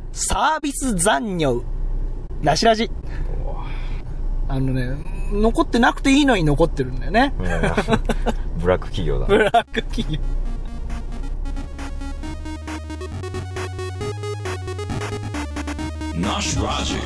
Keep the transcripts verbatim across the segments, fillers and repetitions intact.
サービス残業なしラジ。あのね、残ってなくていいのに残ってるんだよね。 ブラック企業だ。 ブラック企業。 なしラジ。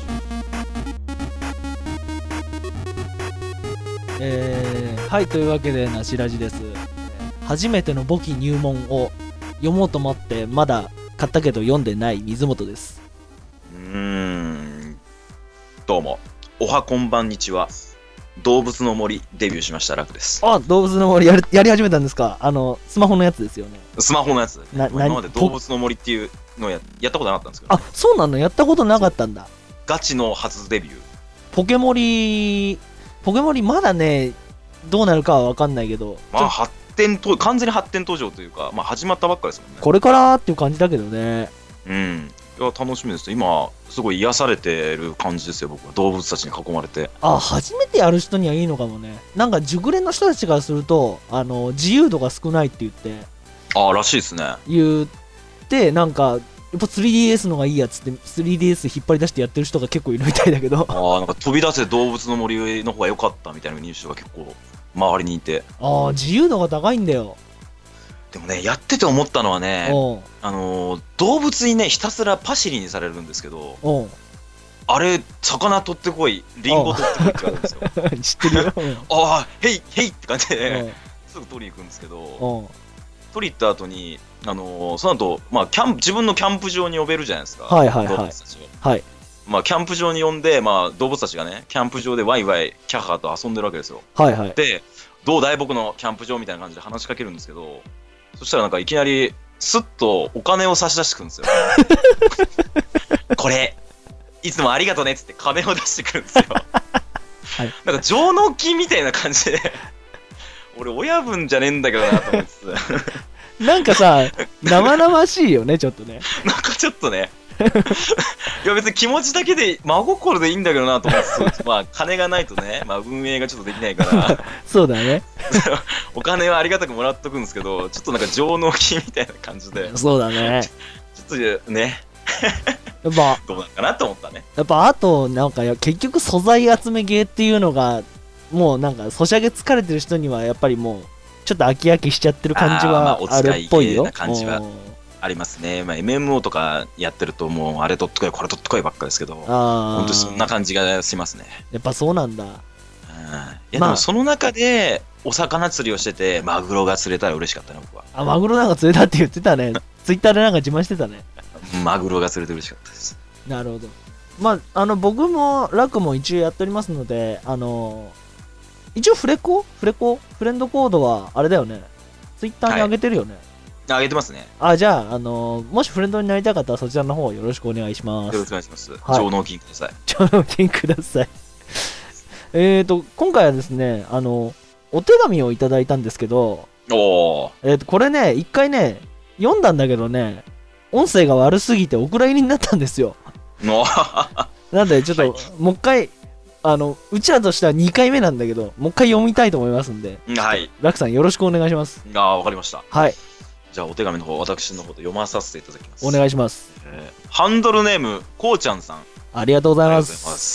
えー、はいというわけでなしラジです。初めての簿記入門を読もうと思ってまだ買ったけど読んでない水本です。 うーん、どうもおはこんばんにちは。動物の森デビューしました楽です。 あ、動物の森やり、やり始めたんですか。あのスマホのやつですよね。 スマホのやつ、ね、 な今まで動物の森っていうのを や, やったことなかったんですけど、ね、 あ、そうなの。やったことなかったんだ。 ガチの初デビュー。 ポケモリポケモリまだねどうなるかは分かんないけど、 まあ発展と完全に発展途上というか、まあ、始まったばっかりですもんね。 これからっていう感じだけどね。 うん、いや楽しみです。今すごい癒されてる感じですよ、僕は。動物たちに囲まれて。あ、 初めてやる人にはいいのかもね。なんか熟練の人たちからするとあの自由度が少ないって言ってあらしいですね。 言ってなんかやっぱ スリーディーエス のがいいやつって スリーディーエス 引っ張り出してやってる人が結構いるみたいだけど、 あ、なんか飛び出せ動物の森の方が良かったみたいなニュースが結構周りにいて、 ああ自由度が高いんだよ。 でもね、やってて思ったのはね、あのー、動物にねひたすらパシリにされるんですけど、 おあれ魚取ってこい、リンゴ取ってこいって言われるんですよ。 知ってるよ。 ああ、ヘイヘイって感じで、すぐ取りに行くんですけど、取り行った後に、あのー、その後、まあ、キャンプ自分のキャンプ場に呼べるじゃないですか。 はいはいはい。 動物たちを。 はい。 まあ、キャンプ場に呼んで、まあ、動物たちがね、キャンプ場でワイワイキャハと遊んでるわけですよ。 はいはい。 で、どうだい僕のキャンプ場みたいな感じで話しかけるんですけど、そしたらなんかいきなりスッとお金を差し出してくるんですよ。これいつもありがとねっつって金を出してくるんですよ。はい、なんか上納金みたいな感じで、俺親分じゃねえんだけどなと思いつつ、 なんかさ生々しいよねちょっとね。 なんかちょっとね。いや別に気持ちだけで真心でいいんだけどなと思って、まあ金がないとね、まあ、運営がちょっとできないからそうだね。 お金はありがたくもらっとくんですけど、ちょっとなんか上納金みたいな感じで、 そうだね。 ちょっとねやっぱどうなんかなと思ったね。 やっぱあとなんか結局素材集めゲーっていうのがもうなんかソシャゲ疲れてる人にはやっぱりもうちょっと飽き飽きしちゃってる感じはあるっぽいよ。 まあ、お使い系な感じはありますね。まあ、エムエムオー とかやってるともうあれ取ってこいこれ取ってこいばっかですけど、本当そんな感じがしますね。 やっぱそうなんだ。うん、いやでもその中でお魚釣りをしててマグロが釣れたら嬉しかったね僕は。 あ、マグロなんか釣れたって言ってたね。ツイッターでなんか自慢してたね。 マグロが釣れて嬉しかったです。 なるほど。まああの僕もラクも一応やっておりますので、あの一応フレコフレコフレンドコードはあれだよね。ツイッターに上げてるよね。 はい、上げてますね。 あ、じゃあ、あのー、もしフレンドになりたかったらそちらの方よろしくお願いします。 よろしくお願いします。はい、上納金ください。 上納金ください。えーと、今回はですね、あの、お手紙をいただいたんですけど、 おえーと、これね、一回ね、読んだんだけどね、音声が悪すぎてお蔵入りになったんですよ。なんで、ちょっと、はい、もう一回、あの、うちらとしてはにかいめなんだけど、もう一回読みたいと思いますんで、 はい。 ラクさんよろしくお願いします。 あ、わかりました。 はい。 じゃあお手紙の方私の方で読まさせていただきます。 お願いします。 えー、ハンドルネームこうちゃんさん、 ありがとうございます。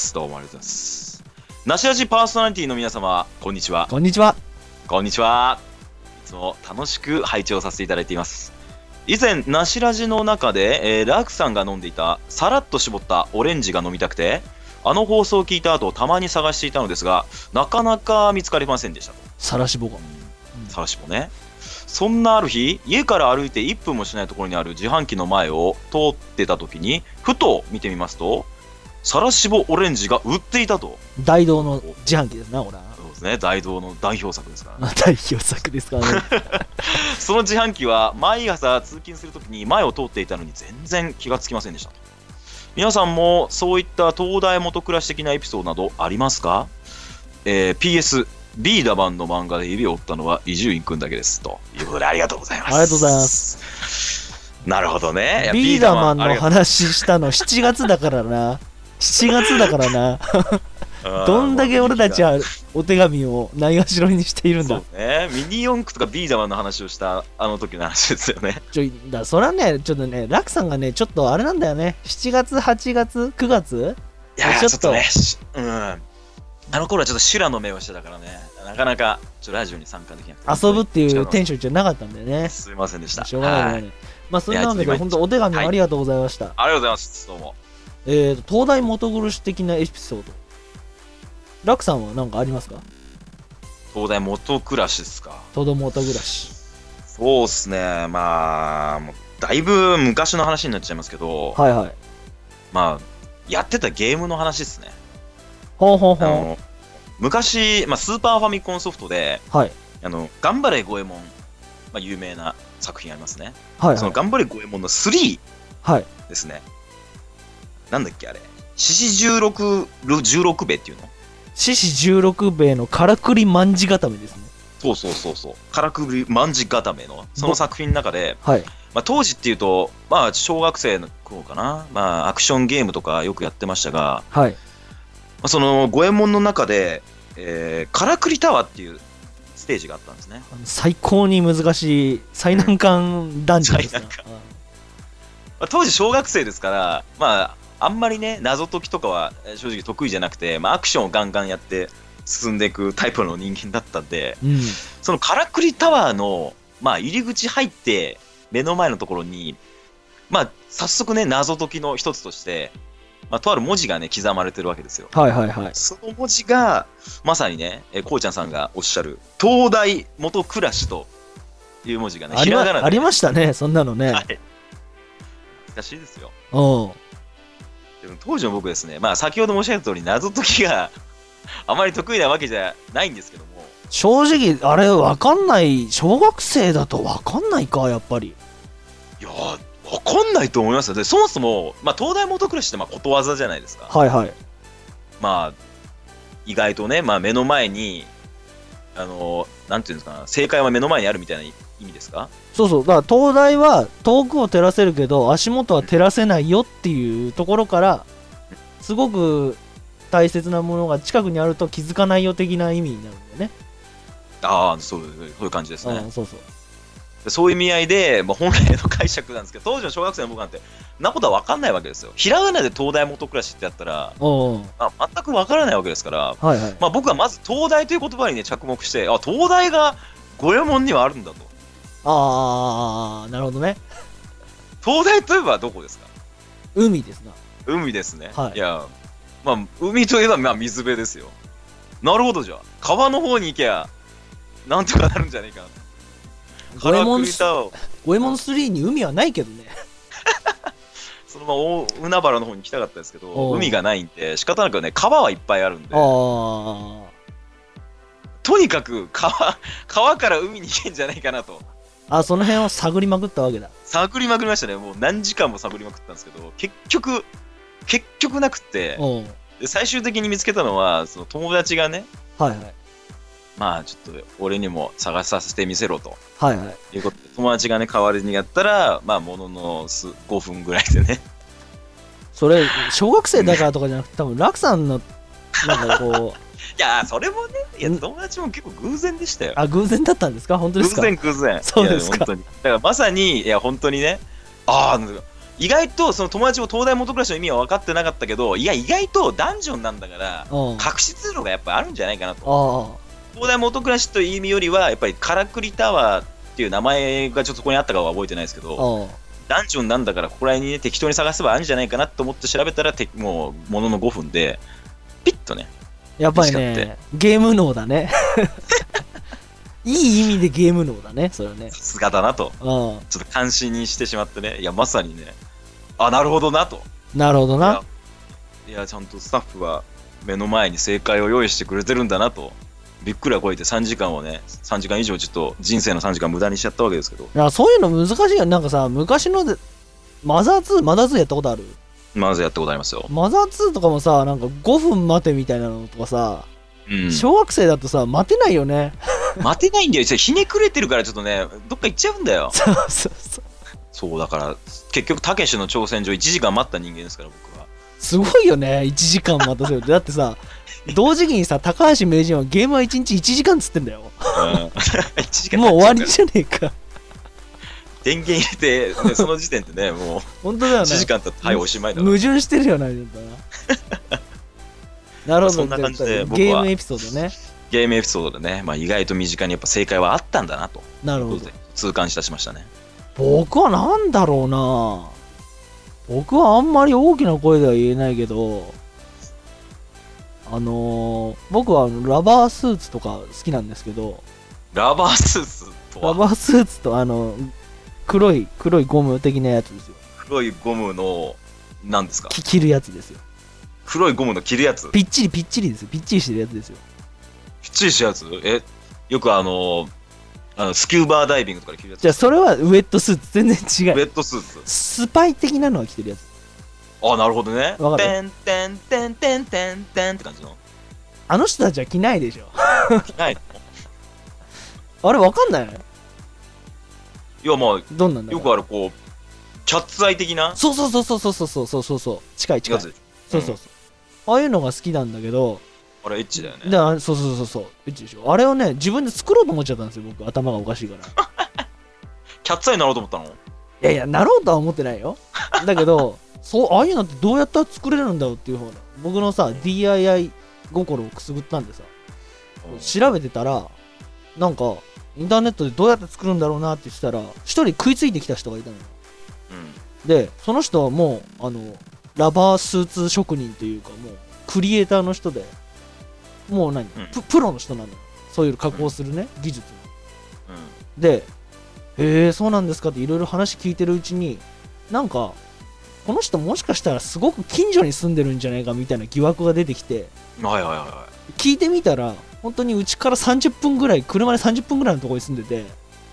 どうもありがとうございます。なしラジパーソナリティの皆様こんにちは。 こんにちは。 こんにちは。いつも楽しく拝聴させていただいています。以前なしラジの中で、えー、ラクさんが飲んでいたさらっと絞ったオレンジが飲みたくて、あの放送を聞いた後たまに探していたのですがなかなか見つかりませんでしたと。 さらしぼが、 うん、さらしぼね。そんなある日、家から歩いていっぷんもしないところにある自販機の前を通ってた時にふと見てみますと、さらしぼオレンジが売っていたと。 大道の自販機ですな、これは。 そうですね、大道の代表作ですからね。 代表作ですからね。 その自販機は毎朝通勤するときに前を通っていたのに全然気がつきませんでしたと。皆さんもそういった東大元暮らし的なエピソードなどありますか？えー、ピーエスビーダマンの漫画で指を折ったのは伊集院くんだけですということで、ありがとうございます。 ありがとうございます。 なるほどね。 ビーダマンの話したのしちがつだからな。しちがつだからな。 どんだけ俺たちはお手紙をないがしろにしているんだ。 そうね、ミニ四駆とかビー玉の話をしたあの時の話ですよね。 ちょだそれはね、ちょっとね、ラクさんがね、ちょっとあれなんだよね、しちがつ、はちがつ、くがつ、 いやちょっとね、うん、あの頃はちょっと修羅の目をしてたからね、なかなかちょラジオに参加できなくて、 遊ぶっていうテンションじゃなかったんだよね。 すいませんでした。 しょうがないよね。まあそんなわけで、本当お手紙ありがとうございました。はい、 ありがとうございます。どうも。 えーと、東大元苦し的なエピソード。ラクさんは何かありますか？ 東大元暮らしですか？ 東大元暮らし。 そうっすね。まあ、もうだいぶ昔の話になっちゃいますけど、 はいはい。 まあ、やってたゲームの話ですね。 ほうほうほう。あの昔、まあ、スーパーファミコンソフトで、 はい、 あの頑張れゴエモン、まあ、有名な作品ありますね。 はい、はい、 その頑張れゴエモンのスリーですね。はい、なんだっけあれ、獅子じゅうろく、じゅうろくべいっていうの？ 獅子じゅうろくべいのからくり卍固めですね。 そうそうそうそう。からくり卍固めのその作品の中で、 はい、 まあ、当時っていうと、まあ、小学生の頃かな、まあ、アクションゲームとかよくやってましたが、 はい、 まあ、その五右衛門の中で、えー、からくりタワーっていうステージがあったんですね。 最高に難しい最難関ダンジョンですね。 まあ、当時小学生ですから、まあ、あんまりね謎解きとかは正直得意じゃなくて、まあ、アクションをガンガンやって進んでいくタイプの人間だったんで、うん、そのからくりタワーの、まあ、入り口入って目の前のところに、まあ、早速ね謎解きの一つとして、まあ、とある文字がね刻まれてるわけですよ。 はいはいはい。 その文字がまさにね、えこうちゃんさんがおっしゃる東大元暮らしという文字がね、ひらがなで、ね、 ありましたね、そんなのね。 はい、懐かしいですよ。 おでも当時の僕ですね、まあ先ほど申し上げた通り謎解きがあまり得意なわけじゃないんですけども、 正直あれ分かんない、小学生だと分かんないか、やっぱり。 いやー分かんないと思いますよ。でそもそも、まあ、東大元暮らしってまあことわざじゃないですか。 はいはい。 まあ意外とね、まあ、目の前にあのなんていうんですかな、正解は目の前にあるみたいな意味ですか？ そうそう、だから東大は遠くを照らせるけど足元は照らせないよっていうところからすごく大切なものが近くにあると気づかないよ的な意味になるんだよね。 ああ、そう、そういう感じですね。 そうそう。 そういう意味合いで、まあ、本来の解釈なんですけど、当時の小学生の僕なんてなことは分かんないわけですよ。ひらがなで東大元暮らしってやったら、まあ、全く分からないわけですから、 はいはい、 まあ、僕はまず東大という言葉にね着目して、あ、東大が五右衛門にはあるんだと。 ああ、なるほどね。 東大といえばどこですか？ 海ですな。 海ですね。 はい、 いや、まあ海といえばまあ水辺ですよ。なるほど、じゃあ川の方に行けばなんとかなるんじゃないかなと。 五右衛門五右衛門スリーに海はないけどね。 そのまま大海原の方に行きたかったですけど、海がないんで仕方なくね、川はいっぱいあるんで、 あとにかく川川から海に行けんじゃないかなと。 あ、その辺を探りまくったわけだ。 探りまくりましたね。もう何時間も探りまくったんですけど、結局結局なくってで最終的に見つけたのはその友達がね、 はいはい、 まあちょっと俺にも探させてみせろと、 はいはい、 いうことで友達がね代わりにやったら、まあもののごふんぐらいでね。 それ小学生だからとかじゃなくて多分ラクさんのなんかこういやそれもね、いや友達も結構偶然でしたよ。 あ、偶然だったんですか？本当ですか？ 偶然偶然。 そうですか。 本当に。だからまさに、いや本当にね、ああ、意外とその友達も東大元暮らしの意味は分かってなかったけど、いや意外とダンジョンなんだから隠し通路がやっぱあるんじゃないかなと。東大元暮らしという意味よりはやっぱりからくりタワーっていう名前がちょっとそこにあったかは覚えてないですけど、ダンジョンなんだからここら辺にね適当に探せばあるんじゃないかなと思って調べたら、てもうもののごふんでピッとね。 やっぱりね、ゲーム脳だね。いい意味でゲーム脳だね、それはね。 さすがだなと。ちょっと関心にしてしまってね。いや、まさにね、あ、なるほどなと。 なるほどな。 いや、いやちゃんとスタッフは目の前に正解を用意してくれてるんだなと。びっくりはこいてさんじかんをね、さんじかん以上ちょっと人生のさんじかん無駄にしちゃったわけですけど。いや、そういうの難しいよ。なんかさ、昔のでマザーツー、マザーツーやったことある？ まずやったことありますよ。 マザーツーとかもさ、なんかごふん待てみたいなのとかさ、うん、小学生だとさ、待てないよね。 待てないんだよ。ひねくれてるからちょっとね、どっか行っちゃうんだよ。 そうそうそう。 そうだから、結局、たけしの挑戦状いちじかん待った人間ですから、僕は。 すごいよね、いちじかん待たせるって。だってさ、同時期にさ、高橋名人はゲームはいちにちいちじかんっつってんだよ。 うん、いちじかんもう終わりじゃねえか。 電源入れて、ね、その時点でね、もう本当だよね。いちじかん経って、はい、おしまいだ矛盾してるよな、ななるほど。 そんな感じで僕はゲームエピソードね。 ゲームエピソードでね、まあ、意外と身近にやっぱ正解はあったんだなと。 なるほど。 痛感いたしましたね。 僕はなんだろうな。僕はあんまり大きな声では言えないけど、あのー、僕はラバースーツとか好きなんですけど、 ラバースーツとはラバースーツとあの黒い黒いゴム的なやつですよ。 黒いゴムの何ですか？ 着るやつですよ。 黒いゴムの着るやつ？ ぴっちりぴっちりですよ。ぴっちりしてるやつですよ。 ぴっちりしたやつ？え、よくあのあのスキューバーダイビングとかで着るやつ？ じゃあそれはウェットスーツ、全然違う。 ウェットスーツ。 スパイ的なのは着てるやつ。 あ、なるほどね。 わかる。 てんてんてんてんてんてんって感じの。 あの人たちは着ないでしょ。 着ないの？ あれわかんない？ いやまあどんなんだろう。 よくあるこうキャッツアイ的な。 そうそうそうそうそうそうそうそうそう近い近い。そうそうそう。ああいうのが好きなんだけど。 あれエッチだよね。 だそうそうそうそうエッチでしょ。あれをね自分で作ろうと思っちゃったんですよ僕。頭がおかしいから。 キャッツアイになろうと思ったの？いやいやなろうとは思ってないよ。だけどそうああいうのってどうやったら作れるんだろうっていう方の僕のさ ディーアイアイ 心をくすぐったんでさ、調べてたらなんかインターネットでどうやって作るんだろうなって言ってたら一人食いついてきた人がいたのよ。うん、でその人はもうあのラバースーツ職人っていうかもうクリエイターの人でもう何、うん、プ, プロの人なのよ。そういう加工するね、うん、技術の、うん、でへえそうなんですかっていろいろ話聞いてるうちになんかこの人もしかしたらすごく近所に住んでるんじゃないかみたいな疑惑が出てきて、 はいはいはい、 聞いてみたら本当にうちからさんじゅっぷんぐらい車でさんじゅっぷんぐらいのところに住んでて、うん、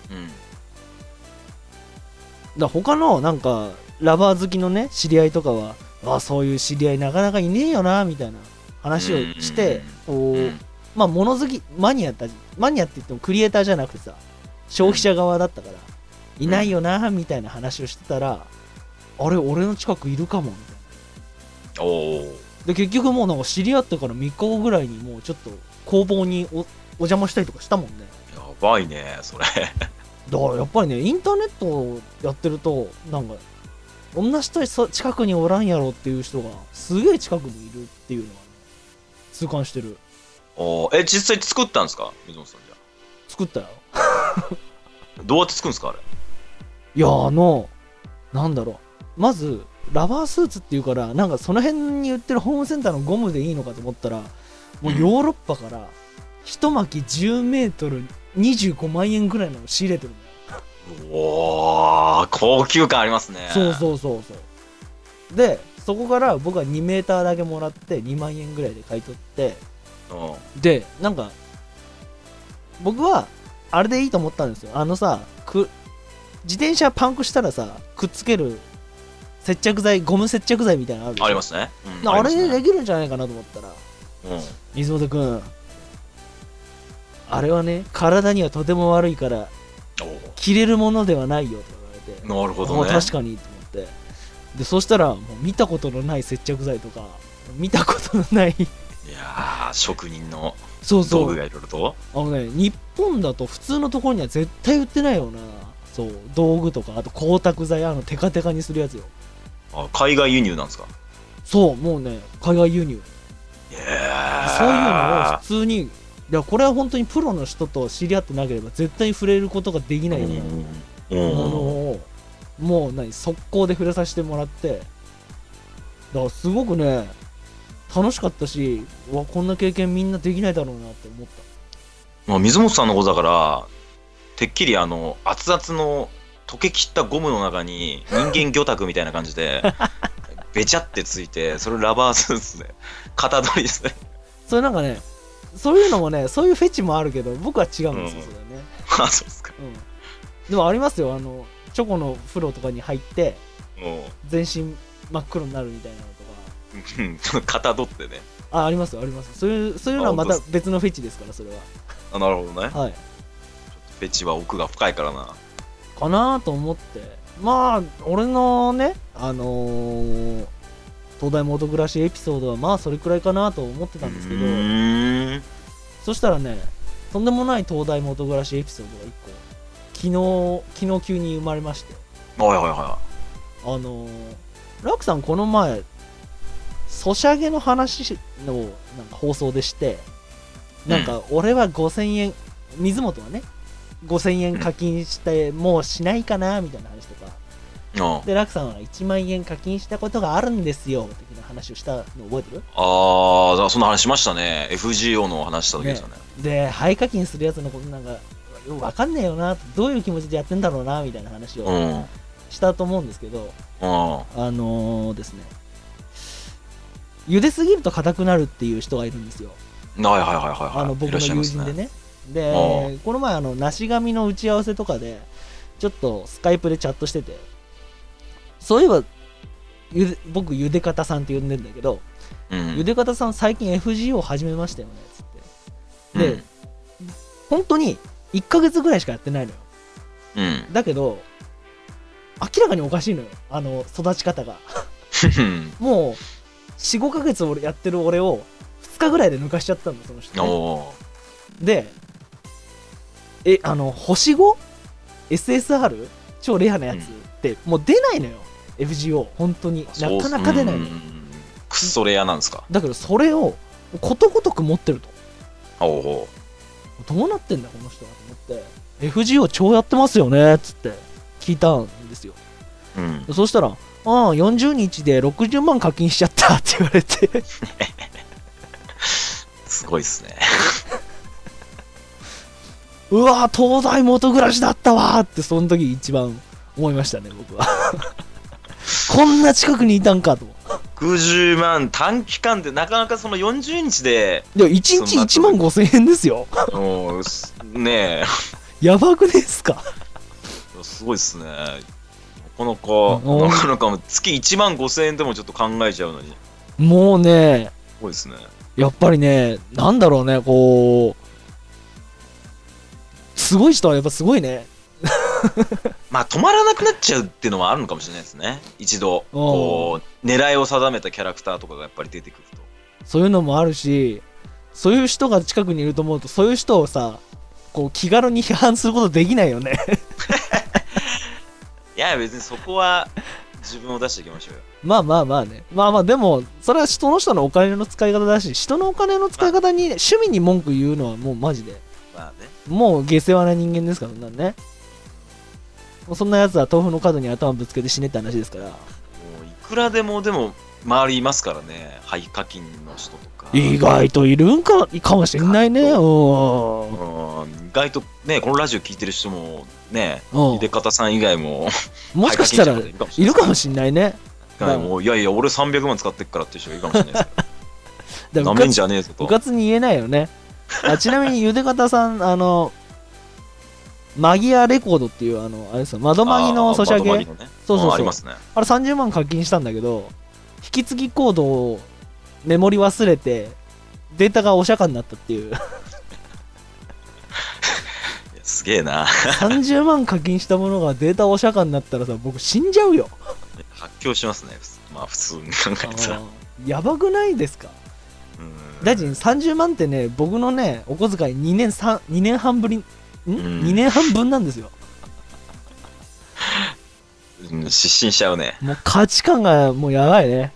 だ他のなんかラバー好きのね知り合いとかはあそういう知り合いなかなかいねえよなみたいな話をして、こう、うん、まあ物好きマニアだマニアって言ってもクリエイターじゃなくてさ消費者側だったから、うん、いないよなみたいな話をしてたら、あれ俺の近くいるかもみたいな。おで結局もうなんか知り合ってからみっかごぐらいにもうちょっと工房に お, お邪魔したりとかしたもんね。 やばいねそれ。だからやっぱりねインターネットをやってるとなんかこんな人近くにおらんやろっていう人がすげえ近くにいるっていうのは、ね、痛感してる。 おえ実際作ったんですか水本さん？じゃ作ったよ。 どうやって作るんですかあれ？ いやあのなんだろうまずラバースーツっていうからなんかその辺に売ってるホームセンターのゴムでいいのかと思ったらもうヨーロッパから一巻きじゅうメートルにじゅうごまんえんぐらいのを仕入れてるのよ。おー高級感ありますね。 そうそうそうそうでそこから僕はにメーターだけもらってにまんえんぐらいで買い取って、うん、でなんか僕はあれでいいと思ったんですよ。あのさく自転車パンクしたらさくっつける接着剤ゴム接着剤みたいなのあるでしょ。 ありますね、 うん、あれでできるんじゃないかなと思ったら、うん、水本くんあれはね体にはとても悪いから着れるものではないよと言われて、 なるほどね確かにと思ってでそしたらもう見たことのない接着剤とか見たことのないいやー職人のそうそう道具がいろいろとあのね日本だと普通のところには絶対売ってないようなそう道具とかあと光沢剤あのテカテカにするやつよ。 あ海外輸入なんですか？ そうもうね海外輸入、 えー、 そういうのを普通にいやこれは本当にプロの人と知り合ってなければ絶対に触れることができないようなものをもう何速攻で触れさせてもらってだからすごくね楽しかったしわこんな経験みんなできないだろうなって思った。 まあ、水本さんのことだからてっきりあの熱々の溶けきったゴムの中に人間魚拓みたいな感じでべちゃってついてそれラバースーツで型取りですね。 それなんかねそういうのもねそういうフェチもあるけど僕は違うんですよ、うん、それね。 あそうですか、 うん、でもありますよあのチョコの風呂とかに入って全身真っ黒になるみたいなのとか型取ってねあ, ありますありますそういうそういうのはまた別のフェチですからそれは。 あなるほどね。 はいフェチは奥が深いからなかなと思ってまあ俺のねあのー、 東大元暮らしエピソードはまあそれくらいかなと思ってたんですけど、そしたらね、とんでもない東大元暮らしエピソードがいっこ昨日昨日急に生まれまして、 はいはいはい、あのラクさんこの前ソシャゲの話のなんか放送でして、なんか俺はごせんえん、水本はねごせんえん課金してもうしないかなみたいな話とか、うん、でラクさんはいちまんえん課金したことがあるんですよ的な話をしたの覚えてる？ ああ、そんな話しましたね。 エフジーオー の話した時ですよね。 で廃課金するやつのことなんか分かんねえよな、どういう気持ちでやってんだろうなみたいな話をしたと思うんですけど、うん、あのー、ですね、茹ですぎると硬くなるっていう人がいるんですよ。 はいはいはいはい、はい、 あの僕の友人でね。でこの前あの梨神の打ち合わせとかでちょっとスカイプでチャットしてて、そういえばゆ僕ゆで方さんって呼んでんだけど、うん、ゆで方さん最近 エフジーオー 始めましたよねつってで、うん、本当にいっかげつぐらいしかやってないのよ、うん、だけど明らかにおかしいのよ、あの育ち方がもう よん,ご ヶ月俺やってる俺をふつかぐらいで抜かしちゃったんだその人、ね、でえあの星 ご？エスエスアール？ 超レアなやつってもう出ないのよ、うん、エフジーオー 本当になかなか出ないのよ。 くっそレアなんですか？ だけどそれをことごとく持ってると、 おうおうどうなってんだこの人はと思って、 エフジーオー 超やってますよねっつって聞いたんですよ、うん、そしたらああよんじゅうにちでろくじゅうまん課金しちゃったって言われてすごいっすねうわ東大元暮らしだったわってその時一番思いましたね僕はこんな近くにいたんかと。 ろくじゅうまん短期間でなかなかそのよんじゅうにちでいやいちにちいちまんごせんえんですよねえやばくねえっすか？ すごいっすね。なかなかなかなか月いちまんごせんえんでもちょっと考えちゃうのにもうねすごいですね。 やっぱりねなんだろうね、こうすごい人はやっぱすごいねまあ止まらなくなっちゃうっていうのはあるのかもしれないですね。一度こう狙いを定めたキャラクターとかがやっぱり出てくるとそういうのもあるし、そういう人が近くにいると思うとそういう人をさこう気軽に批判することできないよねいや別にそこは自分を出していきましょうよ。 まあまあまあね、まあまあでもそれは人の人のお金の使い方だし、人のお金の使い方に、ね、趣味に文句言うのはもうマジで、まあね、もう下世話な人間ですからなんね。もうそんなやつは豆腐の角に頭ぶつけて死ねって話ですから。もういくらでもでも周りいますからね、廃課金の人とか。 意外といるんかかもしれないね。うん、 意外とねこのラジオ聞いてる人もね、秀方さん以外ももしかしたらいるかもしれないね。 もういやいや俺さんびゃくまん使ってっからって人がいるかもしれないですけどなめんじゃねえぞと。 部活に言えないよね。あちなみにゆで方さんあのマギアレコードっていうあのあれですよ、窓マギのソシャゲ、ね、そうそうそうあ, あ, りますね、 あれさんじゅうまん課金したんだけど引き継ぎコードをメモリ忘れてデータがお釈迦になったっていうすげえなさんじゅうまん課金したものがデータお釈迦になったらさ僕死んじゃうよ。 発狂しますね。まあ普通に考えたらやばくないですか？大臣さんじゅうまんってね僕のねお小遣いにねんさんにねんはんぶりん、うん、にねんはん分なんですよ。 うん、失神しちゃうね。 もう価値観がもうやばいね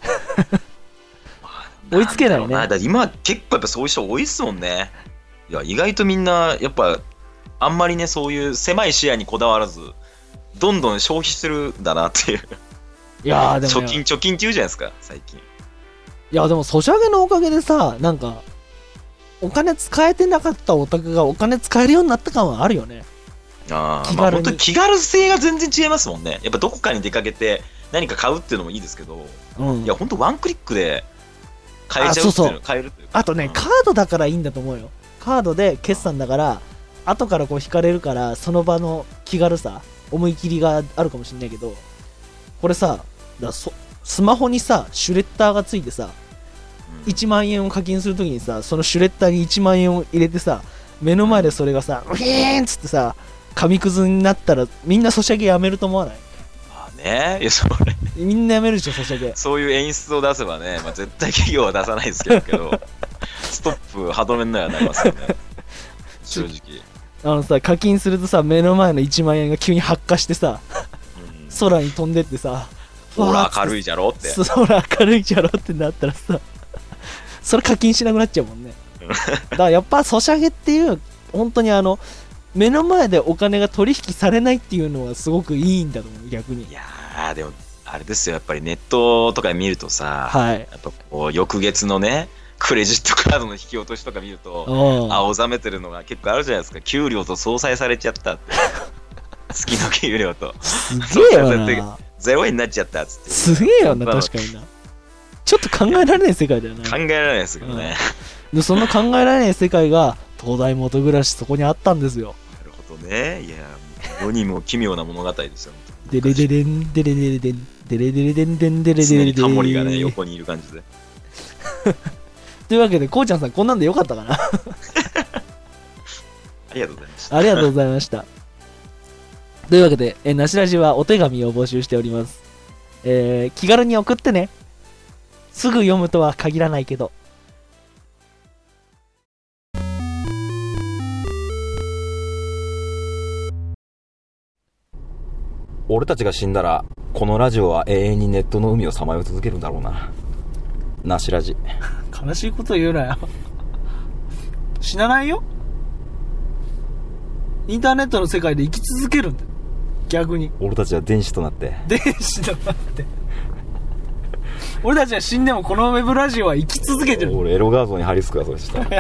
追いつけないね。 だ今結構やっぱそういう人多いっすもんね。いや意外とみんなやっぱあんまりねそういう狭い視野にこだわらずどんどん消費してるんだなっていう。いやでも貯金貯金って言うじゃないですか最近。 いやでもソシャゲのおかげでさなんかお金使えてなかったオタクがお金使えるようになった感はあるよね。 あ気軽に、まあ、本当に気軽性が全然違いますもんね。やっぱどこかに出かけて何か買うっていうのもいいですけど、うん、いや本当ワンクリックで買えちゃうっていうの買えるというか。 あとね、うん、カードだからいいんだと思うよ。カードで決算だから後からこう引かれるからその場の気軽さ思い切りがあるかもしれないけど、これさだそスマホにさシュレッダーがついてさ、うん、いちまんえんを課金するときにさそのシュレッダーにいちまんえんを入れてさ目の前でそれがさウヒーンっつってさ紙くずになったらみんなソシャゲやめると思わない？ まあね、いやそれいみんなやめるでしょソシャゲ。 そういう演出を出せばね、まあ、絶対企業は出さないですけどストップ歯止めにはなりますよね正直。 あのさ課金するとさ目の前のいちまんえんが急に発火してさ、うん、空に飛んでってさ、 ほら明るいじゃろって、 空明るいじゃろってなったらさそれ課金しなくなっちゃうもんねだからやっぱソシャゲっていう本当にあの目の前でお金が取引されないっていうのはすごくいいんだと思う逆に。 いやーでもあれですよ、やっぱりネットとか見るとさ、はい、やっぱこう翌月のねクレジットカードの引き落としとか見ると青ざめてるのが結構あるじゃないですか。給料と相殺されちゃったって月の給料とすげえよなゼロ円になっちゃったっつってすげえよな。確かになちょっと考えられない世界だよね。 考えられないですけどね、 うん、でその考えられない世界が東大元暮らしそこにあったんですよ。 なるほどね。いや世にも奇妙な物語ですよ。 デレデレンデレデレデンデレデレデンデンデレデレデン常にタモリがね横にいる感じでというわけでこうちゃんさんこんなんでよかったかなありがとうございましたありがとうございましたというわけでえなしラジはお手紙を募集しております。えー、気軽に送ってね。すぐ読むとは限らないけど。 俺たちが死んだらこのラジオは永遠にネットの海をさまよい続けるんだろうな。なしラジ悲しいこと言うなよ死なないよ。インターネットの世界で生き続けるんだよ。逆に俺たちは電子となって電子となって俺たちは死んでもこのウェブラジオは生き続けてる。 俺エロ画像に貼り付くわそれした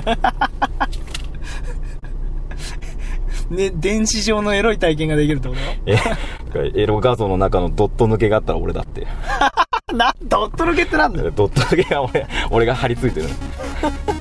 ね、電子上のエロい体験ができるってことえエロ画像の中のドット抜けがあったら俺だってなドット抜けってなんだよ。 ドット抜けが俺俺が貼り付いてる